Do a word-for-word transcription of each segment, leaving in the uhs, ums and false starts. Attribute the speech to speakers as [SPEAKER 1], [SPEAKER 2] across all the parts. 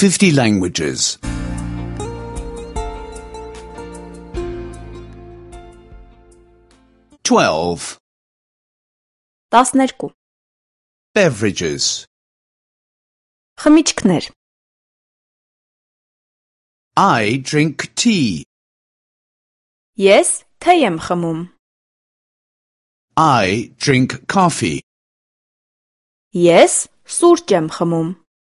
[SPEAKER 1] fifty languages. twelve.
[SPEAKER 2] տասներկու
[SPEAKER 1] Beverages.
[SPEAKER 2] խմիչքներ
[SPEAKER 1] I drink tea.
[SPEAKER 2] Ես թեյ եմ խմում
[SPEAKER 1] I drink coffee.
[SPEAKER 2] Ես սուրճ եմ խմում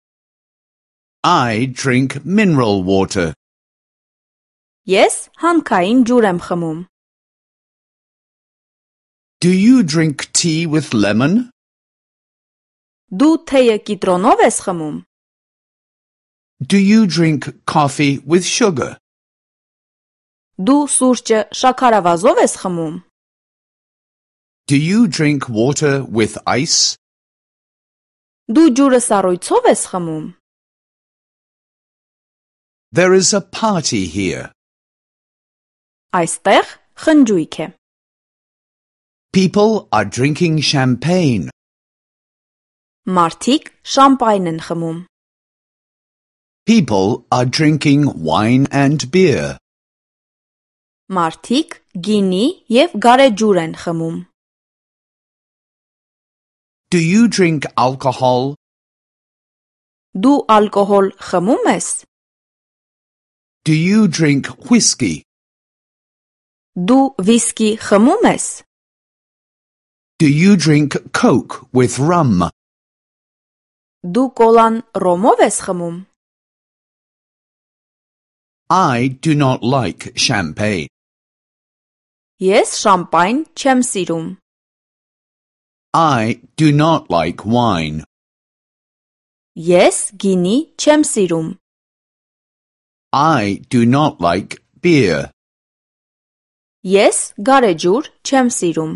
[SPEAKER 1] I drink mineral water.
[SPEAKER 2] Ես հանքային ջուր եմ խմում
[SPEAKER 1] Do you drink tea with lemon?
[SPEAKER 2] Դու թեյը կիտրոնով ես խմում
[SPEAKER 1] Do you drink coffee with sugar?
[SPEAKER 2] Դու սուրճը շաքարավազով ես խմում
[SPEAKER 1] Do you drink water with ice?
[SPEAKER 2] Դու ջուրը սառույցով ես խմում
[SPEAKER 1] There is a party here.
[SPEAKER 2] Այստեղ խնջույք է
[SPEAKER 1] People are drinking champagne.
[SPEAKER 2] Մարդիկ շամպայն են խմում
[SPEAKER 1] People are drinking wine and beer.
[SPEAKER 2] Մարդիկ գինի և գարեջուր են խմում
[SPEAKER 1] Do you drink alcohol?
[SPEAKER 2] Դու ալկոհոլ խմում ես
[SPEAKER 1] Do you drink whiskey?
[SPEAKER 2] Դու վիսկի խմում ես
[SPEAKER 1] Do you drink Coke with rum?
[SPEAKER 2] Դու կոլան ռոմով ես խմում
[SPEAKER 1] I do not like champagne.
[SPEAKER 2] Ես շամպայն չեմ սիրում
[SPEAKER 1] I do not like wine.
[SPEAKER 2] Ես գինի չեմ սիրում
[SPEAKER 1] I do not like beer.
[SPEAKER 2] Ես գարեջուր չեմ սիրում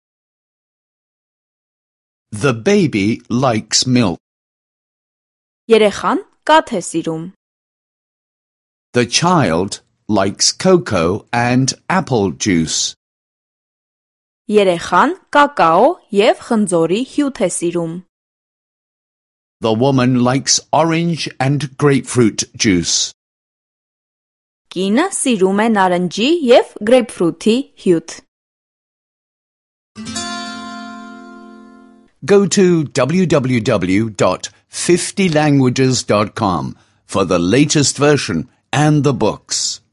[SPEAKER 1] The baby likes milk.
[SPEAKER 2] Երեխան կաթ է սիրում
[SPEAKER 1] The child likes cocoa and apple juice.
[SPEAKER 2] Երեխան կակաո և խնձորի հյութ է սիրում
[SPEAKER 1] The woman likes orange and grapefruit juice.
[SPEAKER 2] Կինը սիրում է նարնջի և գրեյփֆրութի հյութ
[SPEAKER 1] Go to w w w dot fifty languages dot com for the latest version and the books.